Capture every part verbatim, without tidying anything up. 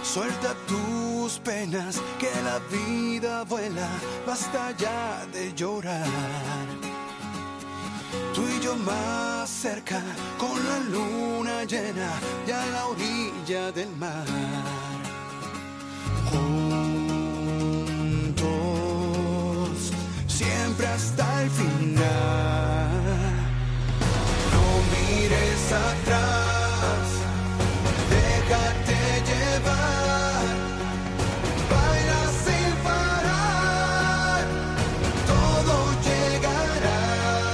Suelta tus penas, que la vida vuela, basta ya de llorar. Tú y yo más cerca, con la luna llena, ya a la orilla del mar. Juntos, siempre hasta el final. No mires atrás, déjate llevar, baila sin parar, todo llegará.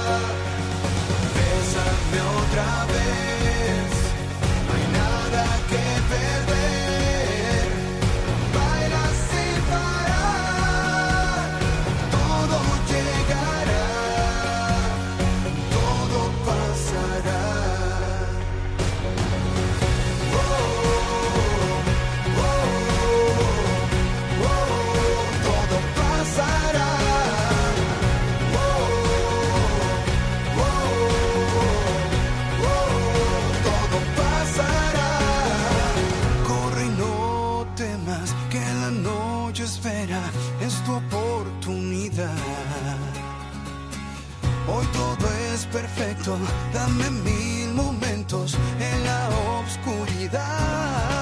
Bésame otra vez, no hay nada que perder, baila sin parar, todo llegará, todo pasará. Es tu oportunidad. Hoy todo es perfecto. Dame mil momentos en la oscuridad.